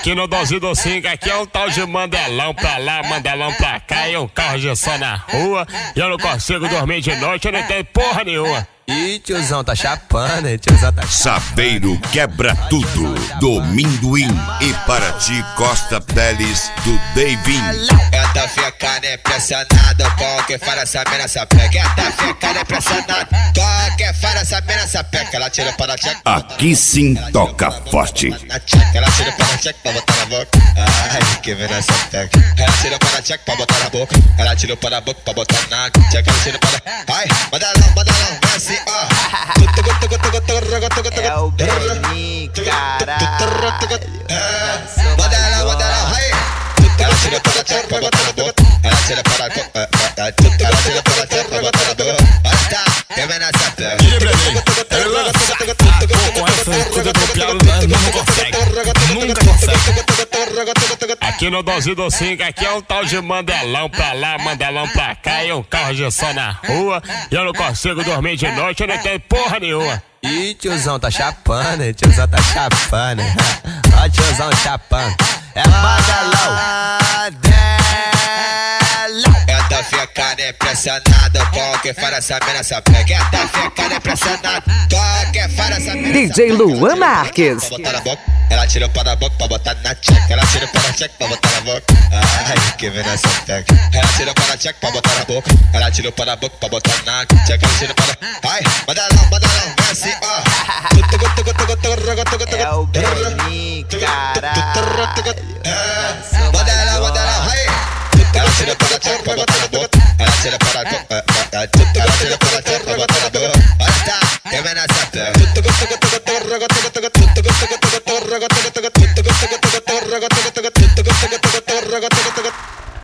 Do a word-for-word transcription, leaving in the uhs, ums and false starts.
Aqui no doze do cinco, aqui é um tal de Mandelão pra lá, Mandelão pra cá. E um carro de som na rua. E eu não consigo dormir de noite, eu não entendo porra nenhuma. Ih, tiozão tá chapando, hein? Tiozão tá chapando. Saveiro quebra tudo, do Minduim e Paraty Costa Teles do Davin. Essa fica impressionada, qualquer fala essa mina essa pega. Essa fica impressionada, qualquer fala essa mina essa pega. Ela tira para a check. Aqui sim toca forte. Na check, ela tira para a check pra botar na boca. Ai, que vem nessa pega. Ela tira para a check pra botar na boca. Ela tira para a boca pra botar na check. Ela tira para. Ai, Mandelão, Mandelão, vem assim. É o Belinho, caralho. Mandelão, Mandelão, aí. Ela tira para a check pra botar na boca. Ela tira para a boca. Ela tira para a check pra botar na boca. Olha tá, que vem nessa pega. Nunca consegue. Aqui no doze do cinco, aqui é um tal de Mandelão pra lá, Mandelão pra cá. E um carro de som na rua. E eu não consigo dormir de noite, eu não entendo porra nenhuma. Ih, tiozão tá chapando, hein? Tiozão tá chapando, hein? Ó, tiozão chapando. É Mandelão. Essa fica impressionada, qualquer fala essa mina essa pega. Essa fica impressionada, qualquer fala essa mina. D J Luan Marques. Pra botar na boca, ela tirou para a boca pra botar na check. Ela tirou para a check pra botar na boca. Ai, que vem nessa pega. Ela tirou para a check pra botar na boca. Ela tirou para a boca pra botar na check. Ela tirou para. Ai, Mandelão, Mandelão, vem assim, ó. É o Belinho, caralho. Mandelão, Mandelão, aí. Ela tira para a check pra botar na boca. Ela tira para a boca. Ela tira para a check pra botar na boca. Olha tá, que vem nessa pega.